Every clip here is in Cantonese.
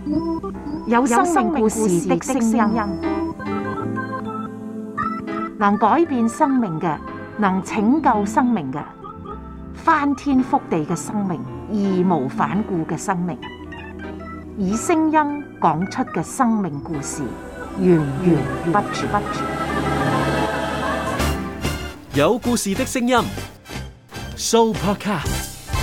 有生命故事的聲音，能改變生命嘅，能拯救生命嘅，翻天覆地嘅生命，義無反顧嘅生命，以聲音講出嘅生命故事，源源不絕。 有故事的聲音 ，Sooopodcast。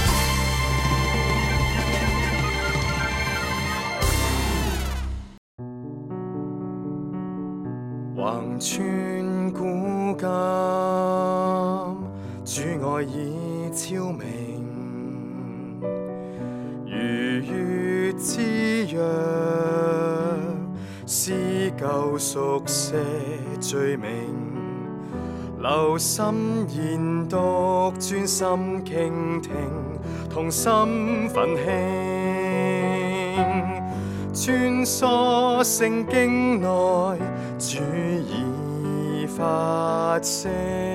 橫穿古今，主愛已超明，如月之約，撕舊熟寫罪名，留心研讀，專心傾聽，同心奮興，穿梭聖經內，主已發聲，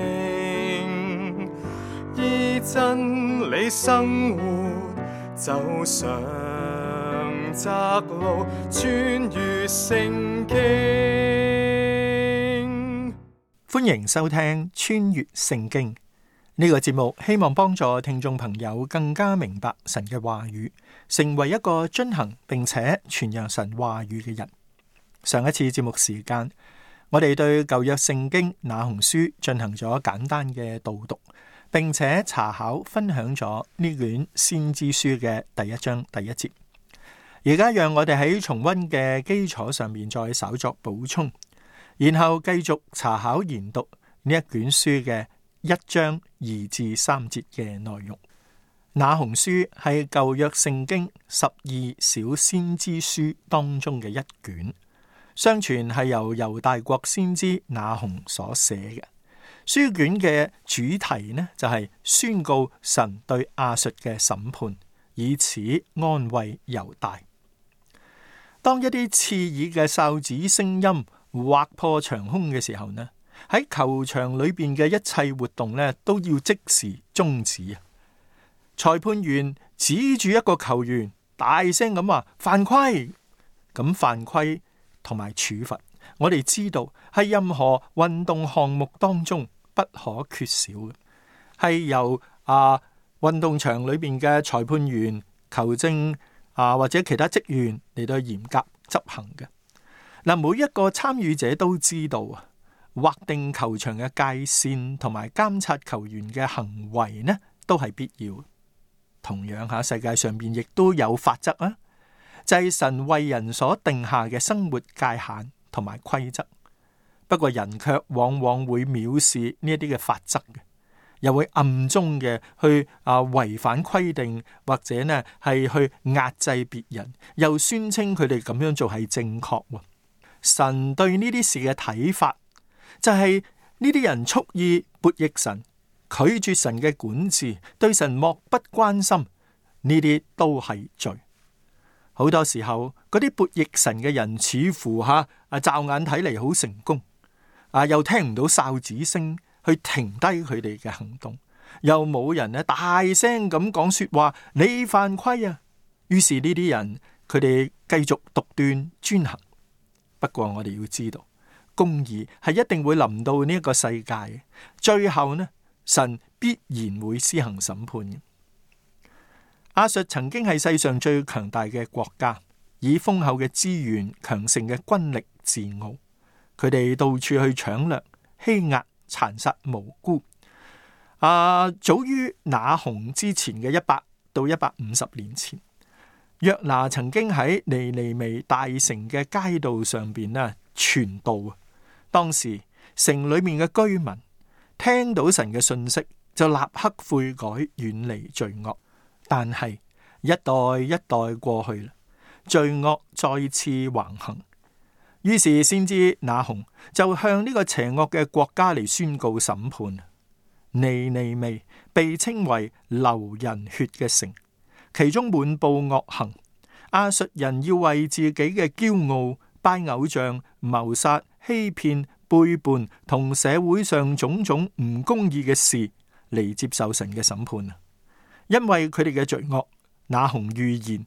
依真理生活，走上窄路，穿越聖經。 歡迎收聽穿越聖經呢個節目，希望幫助聽眾朋友更加明白神嘅話語，成為一個遵行並且傳揚神話語嘅人。上一次節目時間，我哋對舊約聖經那鴻書進行咗簡單嘅導讀，並且查考分享咗呢卷先知書嘅第一章第一節。而家讓我哋喺重溫嘅基礎上面再稍作補充，然後繼續查考研讀呢一卷書嘅1章2至3節嘅內容。那鴻書係舊約聖經12小先知書當中嘅一卷，相傳係由猶大國先知那鴻所寫嘅。書卷嘅主題呢，就係宣告神對亞述嘅審判，以此安慰猶大。當一啲刺耳嘅哨子聲音劃破長空嘅時候呢，喺球場裏邊嘅一切活動呢，都要即時終止啊！裁判員指住一個球員，大聲咁話犯規。咁犯規同埋處罰，我哋知道係任何運動項目當中不可缺少嘅，係由運動場裏邊嘅裁判員、球證或者其他職員嚟到嚴格執行嘅。嗱，每一個參與者都知道劃定球場嘅界線同埋監察球員嘅行為呢，都係必要。同樣世界上邊亦都有法則啊，就係神為人所定下嘅生活界限同埋規則。不過人卻往往會藐視呢一啲嘅法則嘅，又會暗中嘅去違反規定，或者呢係去壓制別人，又宣稱佢哋咁樣做係正確。神對呢啲事嘅睇法就係呢啲人蓄意悖逆神，拒絕神嘅管治，對神漠不關心，呢啲都係罪。好多時候嗰啲悖逆神嘅人似乎驟眼睇嚟好成功，又聽唔到哨子聲去停低佢哋嘅行動，又冇人大聲咁講說話，你犯規啊！於是呢啲人佢哋繼續獨斷專行。不過我哋要知道，公義係一定會臨到呢一個世界，最後呢，神必然會施行審判嘅。亞述曾經係世上最強大嘅國家，以豐厚嘅資源、強盛嘅軍力自傲。佢哋到處去搶掠、欺壓、殘殺無辜。早於那鴻之前嘅100到150年前，約拿曾經喺尼尼微大城嘅街道上邊傳道。當時城裏面嘅居民聽到神嘅訊息，就立刻悔改，遠離罪惡。但係一代一代過去啦，罪惡再次橫行。於是先知那鴻就向呢個邪惡嘅國家嚟宣告審判。尼尼微被稱為流人血嘅城，其中滿布惡行。亞述人要為自己嘅驕傲、拜偶像、謀殺、欺騙、背叛同社會上種種唔公義嘅事嚟接受神嘅審判。因為佢哋嘅罪惡，那鴻預言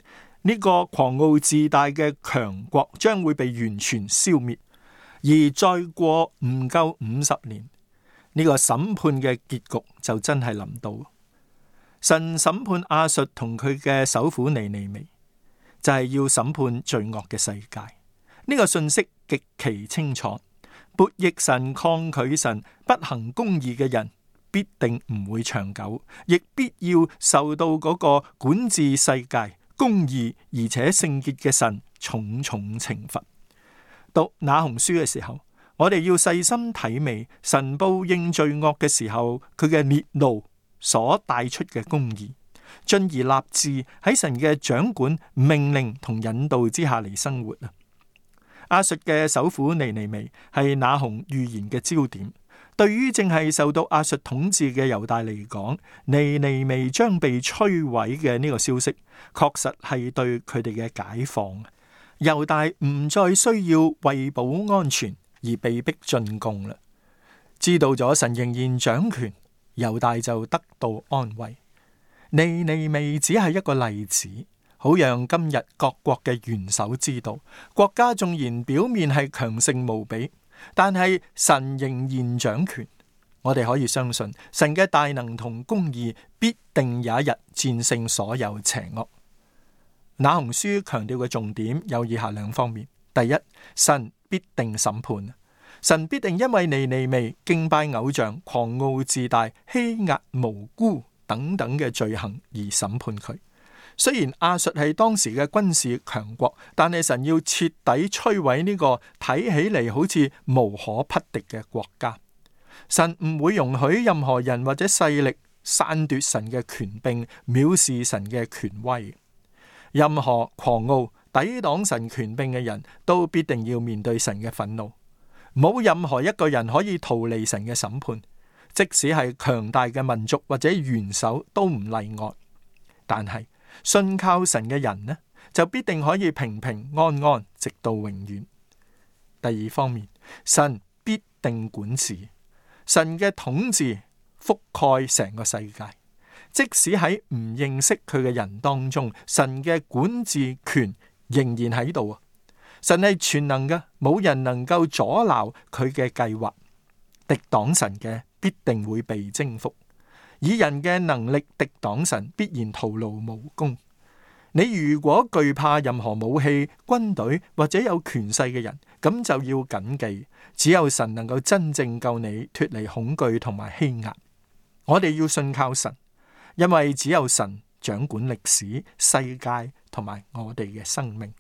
呢個狂傲自大嘅強國將會被完全消滅，而再過唔夠50年，呢個審判嘅結局就真係臨到。神審判亞述同佢嘅首府尼尼微，就係要審判罪惡嘅世界。呢個信息極其清楚，悖逆神、抗拒神、不行公義嘅人必定唔會長久，亦必要受到嗰個管治世界、公義而且聖潔嘅神重重懲罰。讀那鴻書嘅時候，我哋要細心體味神報應罪惡嘅時候，佢嘅烈怒所帶出嘅公義，進而立志喺神嘅掌管、命令同引導之下嚟生活啊！亞述嘅首府尼尼微係那鴻預言嘅焦點。對於正係受到亞述統治嘅猶大嚟講，尼尼微將被摧毀嘅呢個消息，確實係對佢哋嘅解放。猶大唔再需要為保安全而被逼進貢啦。知道咗神仍然掌權，猶大就得到安慰。尼尼微只係一個例子，好讓今日各國嘅元首知道，國家縱然表面係強盛無比，但係神仍然掌權。我哋可以相信神嘅大能同公義必定有一日戰勝所有邪惡。那鴻書強調嘅重點有以下兩方面：第一，神必定審判，神必定因為尼尼微敬拜偶像、狂傲自大、欺壓無辜等等嘅罪行而審判佢。雖然亞述係當時嘅軍事強國，但係神要徹底摧毀呢個睇起嚟好似無可匹敵嘅國家。神唔會容許任何人或者勢力篡奪神嘅權柄，藐視神嘅權威。任何狂傲抵擋神權柄嘅人都必定要面對神嘅憤怒。冇任何一個人可以逃離神嘅審判，即使係強大嘅民族或者元首都唔例外。但係信靠神嘅人呢，就必定可以平平安安直到永遠。第二方面，神必定管治，神嘅統治覆蓋成個世界，即使喺唔認識佢嘅人當中，神嘅管治權仍然喺度啊！神係全能嘅，冇人能夠阻撓佢嘅計劃。敵擋神嘅必定會被征服。以人嘅能力敵擋神，必然徒勞無功。你如果懼怕任何武器、軍隊或者有權勢嘅人，咁就要謹記，只有神能夠真正救你脫離恐懼同埋欺壓。我哋要信靠神，因為只有神掌管歷史、世界同埋我哋嘅生命。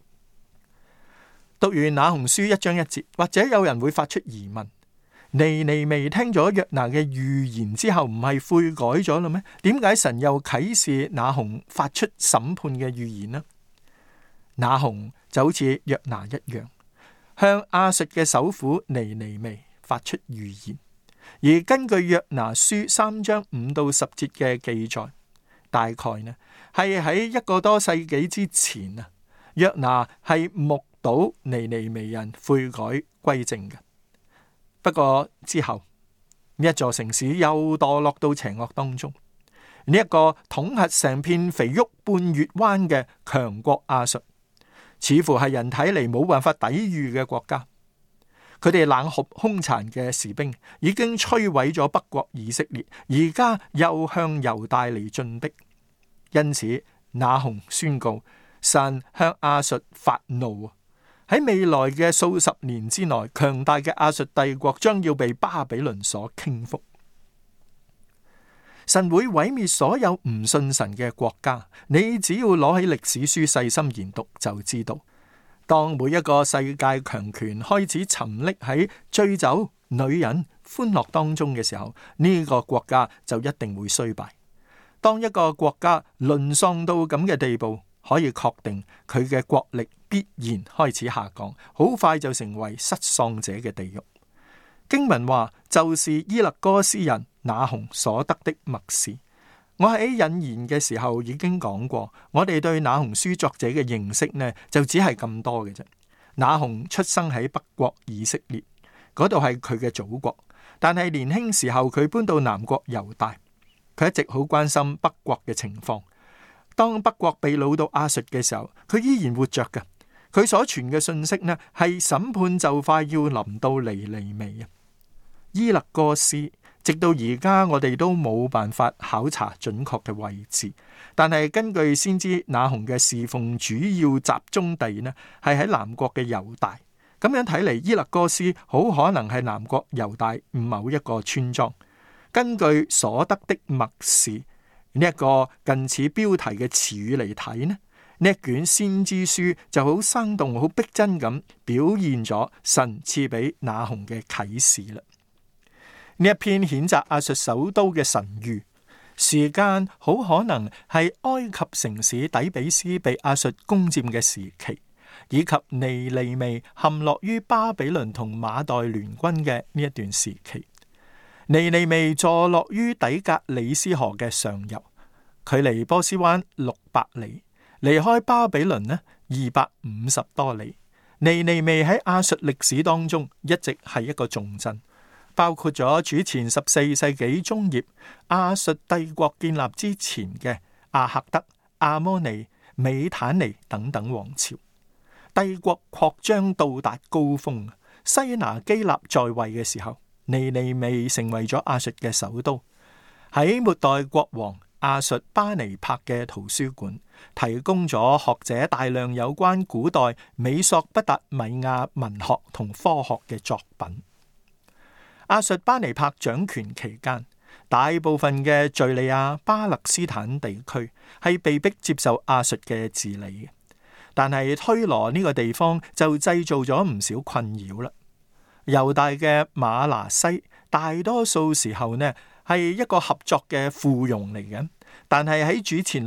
讀完那鴻書1章1節，或者有人會發出疑問：尼尼微聽咗約拿嘅預言之後，唔係悔改咗啦咩？點解神又啟示那鴻發出審判嘅預言呢？那鴻就好似約拿一樣，向亞述嘅首府尼尼微發出預言。而根據約拿書3章5到10節嘅記載，大概呢係喺1個多世紀之前啊，約拿係目睹尼尼微人悔改歸正嘅。不過之後呢一座城市又墮落到邪惡當中。呢一個統轄成片肥沃半月灣嘅強國亞述，似乎係人睇嚟冇辦法抵禦嘅國家。佢哋冷酷兇殘嘅士兵已經摧毀咗北國以色列，而家又向猶大嚟進逼。因此那鴻宣告，神向亞述發怒。喺未來嘅數十年之內，強大嘅亞述帝國將要被巴比倫所傾覆。神會毀滅所有唔信神嘅國家。你只要攞起歷史書細心研讀就知道。當每一個世界強權開始沉溺喺醉酒、女人、歡樂當中嘅時候，呢個國家就一定會衰敗。當一個國家淪喪到咁嘅地步，可以確定佢嘅國力必然開始下降，好快就成為失喪者嘅地獄。經文話，就是伊勒哥斯人那鴻所得的默示。我喺引言嘅時候已經講過，我哋對那鴻書作者嘅認識呢，就只係咁多嘅啫。那鴻出生喺北國以色列，嗰度係佢嘅祖國，但係年輕時候佢搬到南國猶大，佢一直好關心北國嘅情況。 當北國被擄到亞述嘅時候，佢依然活着嘅。佢所傳嘅信息呢，係審判就快要臨到尼尼微啊。伊勒哥斯直到而家，我哋都冇辦法考察準確嘅位置。但係根據先知那鴻嘅侍奉主要集中地呢，係喺南國嘅猶大。咁樣睇嚟，伊勒哥斯好可能係南國猶大某一個村莊。根據所得的默示呢一個近似標題嘅詞語嚟睇呢，呢一卷先知書就好生動、好逼真咁表現咗神賜俾那鴻嘅啟示啦。呢一篇譴責亞述首都嘅神諭，時間好可能係埃及城市底比斯被亞述攻佔嘅時期，以及尼尼微陷落於巴比倫同馬代聯軍嘅呢一段時期。尼尼微坐落於底格里斯河嘅上游，距離波斯灣600里，離開巴比倫呢250多里。尼尼微喺亞述歷史當中一直係一個重鎮，包括咗主前14世紀中葉亞述帝國建立之前嘅阿克德、阿摩尼、美坦尼等等王朝。帝國擴張到達高峰，西拿基立在位嘅時候，尼尼微成為咗亞述嘅首都。喺末代國王亞述巴尼帕嘅圖書館，提供咗學者大量有關古代美索不達米亞文學同科學嘅作品。亞述巴尼帕掌權期間，大部分嘅敘利亞、巴勒斯坦地區係被迫接受亞述嘅治理嘅，但係推羅呢個地方就製造咗唔少困擾啦。猶大嘅馬拿西大多數時候呢係一個合作嘅附庸嚟嘅，但係喺主前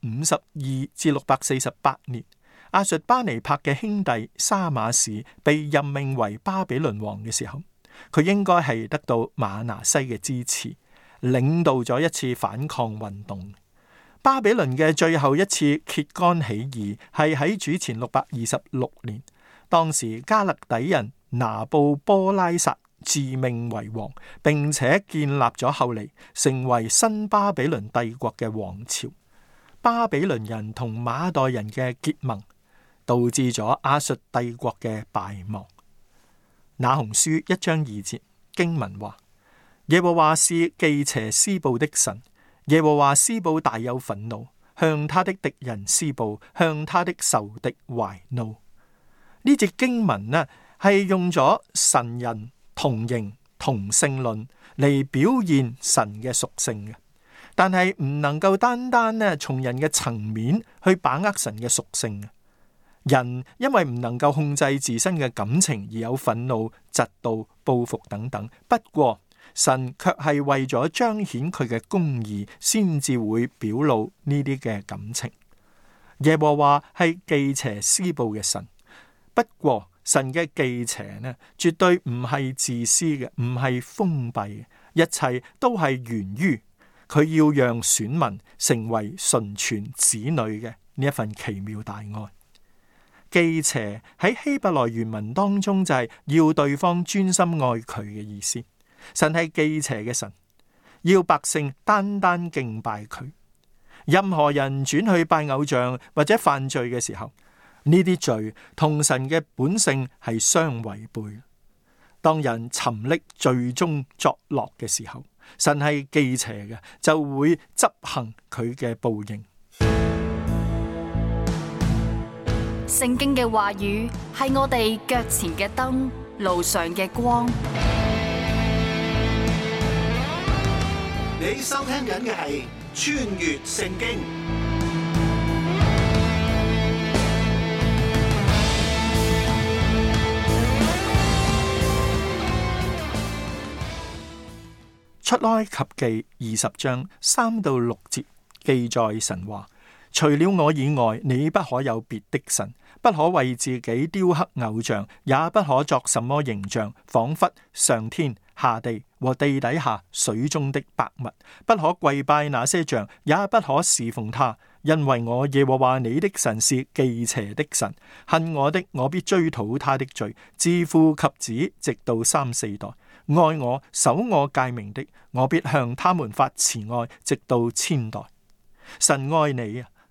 652至648年，亞述巴尼帕嘅兄弟沙馬士被任命為巴比倫王嘅時候，佢應該係得到馬拿西嘅支持，領導咗一次反抗運動。巴比倫嘅最後一次揭竿起義係喺主前626年，當時加勒底人拿布波拉撒自命為王，並且建立咗後嚟成為新巴比倫帝國嘅王朝。巴比倫人同馬代人嘅結盟，導致咗亞述帝國嘅敗亡。那鴻書1章2節經文話：耶和華是忌邪施報的神，耶和華施報大有憤怒，向他的敵人施報，向他的仇敵懷怒。呢節經文呢係用咗神人同形同性論嚟表現神嘅屬性嘅，但係唔能夠單單呢從人嘅層面去把握神嘅屬性嘅。人因為唔能夠控制自身嘅感情而有憤怒、嫉妒、報復等等，不過神卻係為咗彰顯佢嘅公義，先至會表露呢啲嘅感情。耶和華係忌邪施報嘅神，不過神嘅忌邪呢，絕對唔係自私嘅，唔係封閉嘅，一切都係源於佢要讓選民成為純全子女嘅呢一份奇妙大愛。忌邪喺希伯來原文當中就係要對方專心愛佢嘅意思。神係忌邪嘅神，要百姓單單敬拜佢。任何人轉去拜偶像或者犯罪嘅時候，呢啲罪同神嘅本性係相違背。當人沉溺罪中作樂嘅時候，神係忌邪嘅，就會執行佢嘅報應。 聖經嘅話語係我哋腳前嘅燈，路上嘅光。 你收聽緊嘅係穿越聖經。 出埃及記20章3到6節記載神話：除了我以外，你不可有別的神，不可為自己雕刻偶像，也不可作什麼形象，仿佛上天下地和地底下水中的百物，不可跪拜那些像，也不可侍奉他，因為我耶和華你的神是忌邪的神，恨我的，我必追討他的罪，自父及子，直到3、4代；愛我、守我誡命的，我必向他們發慈愛，直到千代。神愛你啊，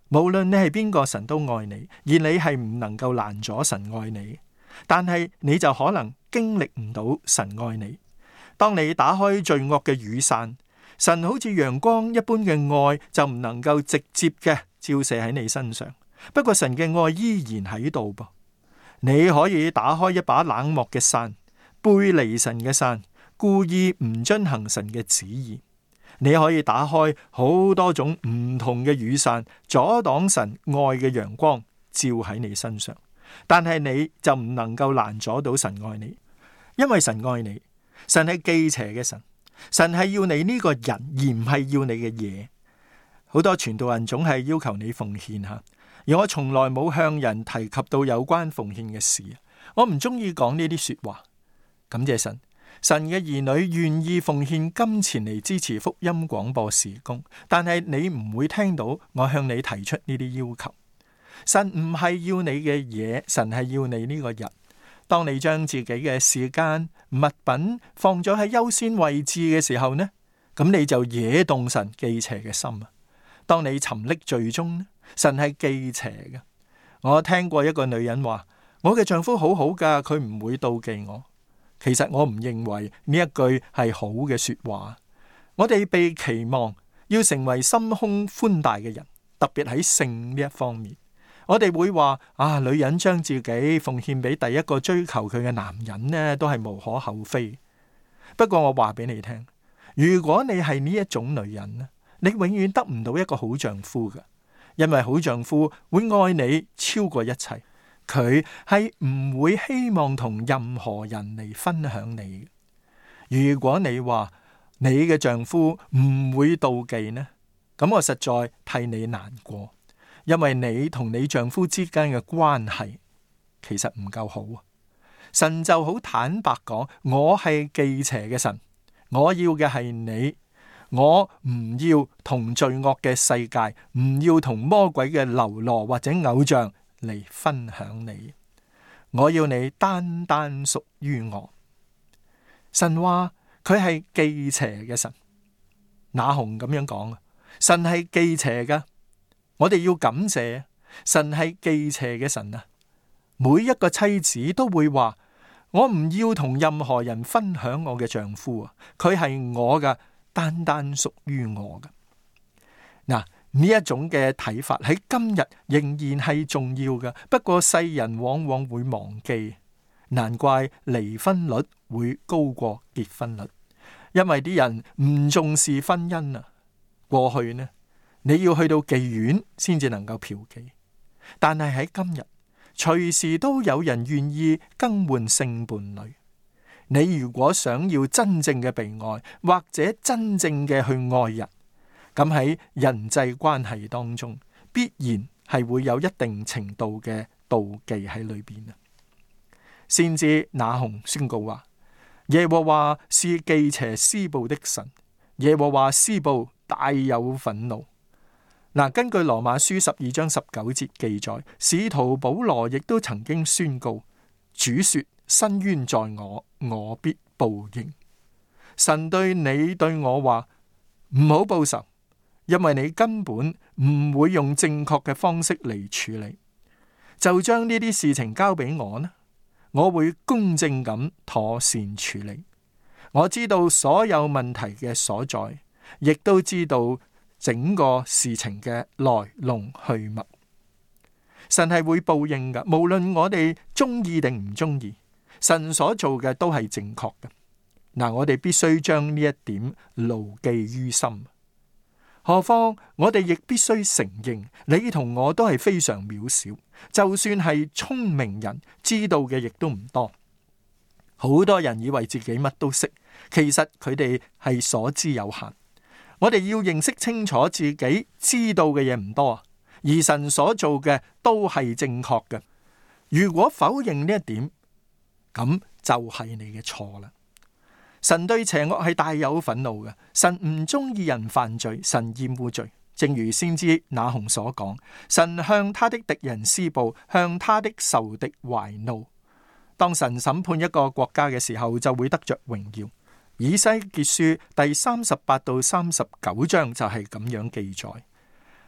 無論你係邊個，神都愛你，而你係唔能夠攔阻神愛你。但係你就可能經歷唔到神愛你。當你打開罪惡嘅雨傘，神好似陽光一般嘅愛就唔能夠直接嘅照射喺你身上。不過神嘅愛依然喺度噃。你可以打開一把冷漠嘅傘，背離神嘅傘，故意唔遵行神嘅旨意。你可以打開好多種唔同嘅雨傘，阻擋神愛嘅陽光照喺你身上。但係你就唔能夠攔阻到神愛你，因為神愛你。神係忌邪嘅神，神係要你呢個人，而唔係要你嘅嘢。好多傳道人總係要求你奉獻吓，而我從來冇向人提及到有關奉獻嘅事。我唔中意講呢啲說話。感謝神，神嘅兒女願意奉獻金錢嚟支持福音廣播事工，但係你唔會聽到我向你提出呢啲要求。神唔係要你嘅嘢，神係要你呢個人。當你將自己嘅時間、物品放咗喺優先位置嘅時候呢，咁你就惹動神忌邪嘅心啊！當你沉溺罪中呢，神係忌邪嘅。我聽過一個女人話：我嘅丈夫好好噶，佢唔會妒忌我。其實我唔認為呢一句係好嘅說話。我哋被期望要成為心胸寬大嘅人，特別喺性呢一方面。我哋會話女人將自己奉獻俾第一個追求佢嘅男人呢，都係無可厚非。不過我話俾你聽，如果你係呢一種女人呢，你永遠得唔到一個好丈夫嘅，因為好丈夫會愛你超過一切，佢係唔會希望同任何人嚟分享你。如果你話你嘅丈夫唔會妒忌呢，咁我實在替你難過。因為你同你丈夫之間嘅關係其實唔夠好啊！神就好坦白講，我係忌邪嘅神，我要嘅係你，我唔要同罪惡嘅世界，唔要同魔鬼嘅流羅或者偶像嚟分享你，我要你單單屬於我。神話佢係忌邪嘅神，那鴻咁樣講，神係忌邪噶。我哋要感謝神係忌邪嘅神啊！每一個妻子都會話：我唔要同任何人分享我嘅丈夫啊，佢係我嘅，單單屬於我嘅。嗱，呢一種嘅睇法喺今日仍然係重要嘅，不過世人往往會忘記，難怪離婚率會高過結婚率，因為啲人唔重視婚姻啊。過去呢，你要去到妓院先至能夠嫖妓，但係喺今日，隨時都有人願意更換性伴侶。你如果想要真正嘅被愛，或者真正嘅去愛人，咁喺人際關係當中，必然係會有一定程度嘅妒忌喺裏邊啊。先知那鴻宣告話：耶和華是忌邪施暴的神，耶和華施暴大有憤怒。嗱，根據羅馬書12章19節記載，使徒保羅亦都曾經宣告：主說，伸冤在我，我必報應。神對你對我話，唔好報仇，因為你根本唔會用正確嘅方式嚟處理，就將呢啲事情交俾我呢，我會公正咁妥善處理。我知道所有問題嘅所在，亦都知道整個事情嘅來龍去脈。神係會報應噶，無論我哋中意定唔中意，神所做嘅都係正確嘅。嗱，我哋必須將呢一點牢記於心。何況我哋亦必須承認，你同我都係非常渺小，就算係聰明人，知道嘅亦都唔多。好多人以為自己乜都識，其實佢哋係所知有限。我哋要認識清楚自己知道嘅嘢唔多，而神所做嘅都係正確嘅。如果否認呢一點，咁就係你嘅錯啦。神對邪惡係大有憤怒嘅，神唔中意人犯罪，神厭惡罪。正如先知那鴻所講，神向他的敵人施暴，向他的仇敵懷怒。當神審判一個國家嘅時候，就會得着榮耀。以西結書第38到39章就係咁樣記載。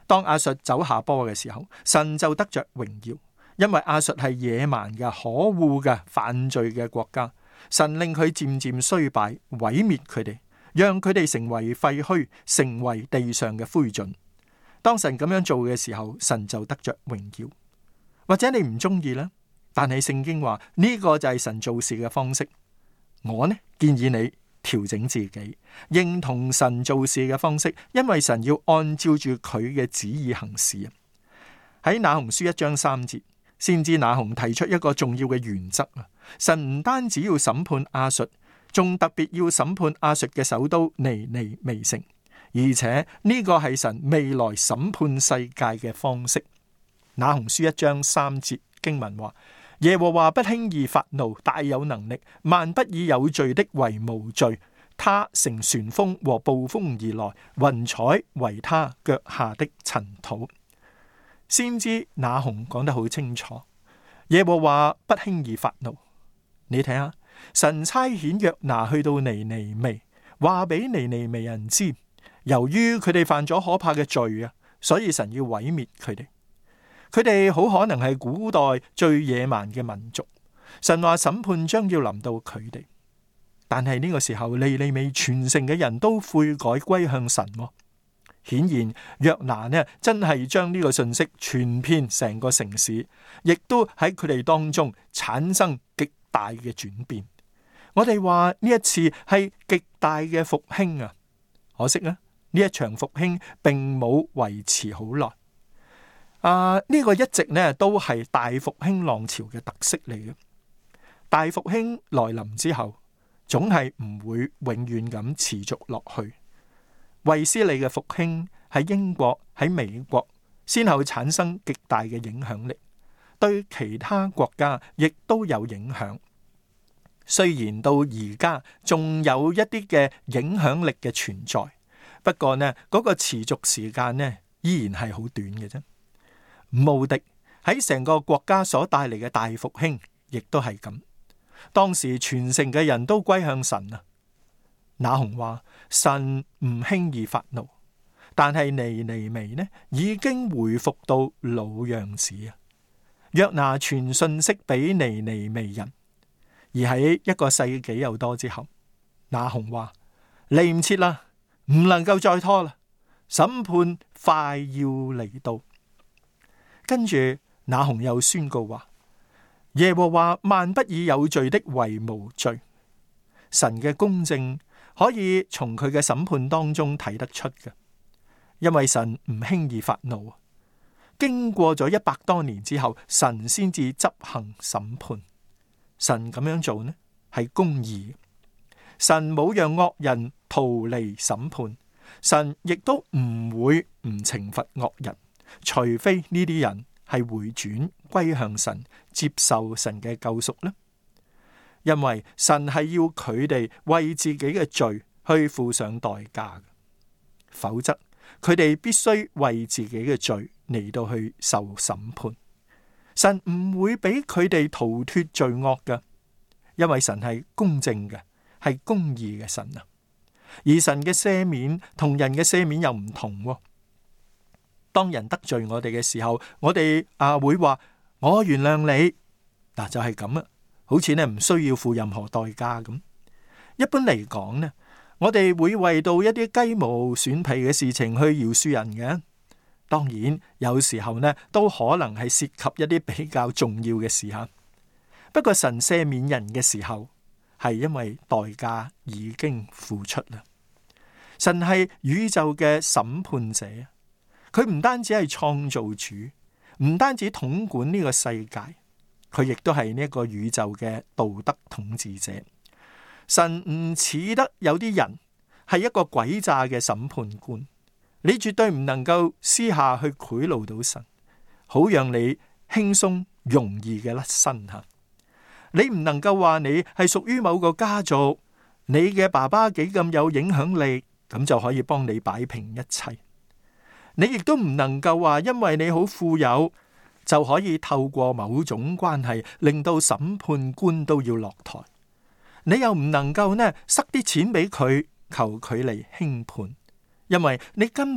當亞述走下坡嘅時候，神就得着榮耀，因為亞述係野蠻嘅、可惡嘅、犯罪嘅國家。神令佢漸漸衰敗，毀滅佢哋，讓佢哋成為廢墟，成為地上嘅灰燼。當神咁樣做嘅時候，神就得着榮耀。或者你唔中意啦，但係聖經話呢個就係神做事嘅方式。我呢，建議你調整自己，認同神做事嘅方式，因為神要按照住佢嘅旨意行事。喺那鴻書1章3節，先知那鴻提出一個重要嘅原則啊！神唔單止要審判亞述，仲特別要審判亞述嘅首都尼尼微城，而且呢個係神未來審判世界嘅方式。那鴻書1章3節經文話：耶和華不輕易發怒，大有能力，萬不以有罪的為無罪。他乘旋風和暴風而來，雲彩為他腳下的塵土。先知那鴻講得好清楚，耶和華不輕易發怒。你睇下，神差遣約拿去到尼尼微，話俾尼尼微人知，由於佢哋犯咗可怕嘅罪啊，所以神要毀滅佢哋。佢哋好可能係古代最野蠻嘅民族，神話審判將要臨到佢哋。但係呢個時候，尼尼微全城嘅人都悔改歸向神。顯然約拿呢真係將呢個信息傳遍成個城市，亦都喺佢哋當中產生極大嘅轉變。我哋話呢一次係極大嘅復興啊！可惜呢一場復興並冇維持好耐。呢個一直呢都係大復興浪潮嘅特色嚟嘅。大復興來臨之後，總係唔會永遠咁持續落去。衛斯理嘅復興喺英國、喺美國先後產生極大嘅影響力，對其他國家亦都有影響。雖然到而家仲有一啲嘅影響力嘅存在，不過呢嗰個持續時間呢依然係好短嘅啫。慕迪喺成個國家所帶嚟嘅大復興，亦都係咁。當時全城嘅人都歸向神啊。那鴻話神唔輕易發怒，但係尼尼微呢已經回復到老樣子啊。約拿傳信息俾尼尼微人，而喺1個世紀又多之後，那鴻話嚟唔切啦，唔能夠再拖啦，審判快要嚟到。跟住那鴻又宣告話：耶和華萬不以有罪的為無罪。神嘅公正可以從佢嘅審判當中睇得出嘅，因為神唔輕易發怒。經過咗100多年之後，神先至執行審判。神咁樣做呢，係公義。神冇讓惡人逃離審判，神亦都唔會唔懲罰惡人，除非呢啲人係回轉歸向神，接受神嘅救贖呢。因為神係要佢哋為自己嘅罪去付上代價，否則佢哋必須為自己嘅罪嚟到去受審判。神唔會俾佢哋逃脫罪惡㗎，因為神係公正嘅，係公義嘅神啊。而神嘅赦免同人嘅赦免又唔同喎。當人得罪我哋嘅時候，我哋會話我原諒你，嗱就係咁啊。好似唔需要付任何代價咁。一般嚟講呢，我哋會為到一啲雞毛蒜皮嘅事情去饒恕人嘅。當然有時候呢都可能係涉及一啲比較重要嘅事吓。不過神赦免人嘅時候，係因為代價已經付出啦。神係宇宙嘅審判者，佢唔單止係創造主，唔單止統管呢個世界。佢亦都係呢一個宇宙嘅道德統治者。神唔似得有啲人係一個詭詐嘅審判官，你絕對唔能夠私下去賄賂到神，好讓你輕鬆容易嘅甩身吓。你唔能夠話你係屬於某個家族，你嘅爸爸幾咁有影響力，咁就可以幫你擺平一切。你亦都唔能夠話因為你好富有，就可以透過某種關係令到審判官都要落台。你又唔能夠塞啲錢俾佢，求佢嚟輕判，因為你根本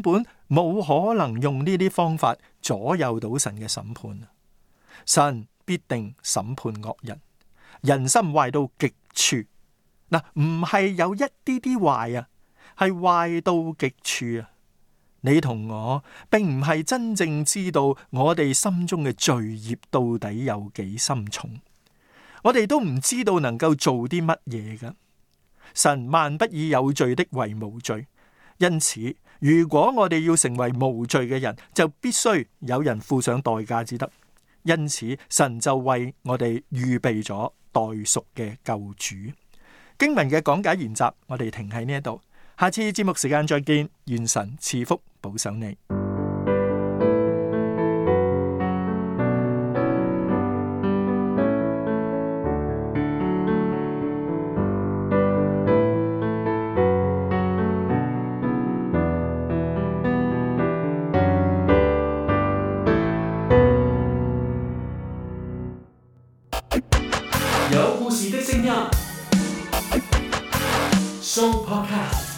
冇可能用呢啲方法左右到神嘅審判。神必定審判惡人，人心壞到極處。嗱，唔係有一啲啲壞啊，係壞到極處啊！你同我並唔係真正知道我哋心中嘅罪孽到底有幾深重，我哋都唔知道能夠做啲乜嘢㗎。神萬不以有罪的為無罪，因此如果我哋要成為無罪嘅人，就必須有人付上代價至得。因此神就為我哋預備咗代贖嘅救主。經文嘅講解研習，我哋停喺呢一度，下次節目時間再見，願神賜福保守你。 有故事的聲音，Show Podcast。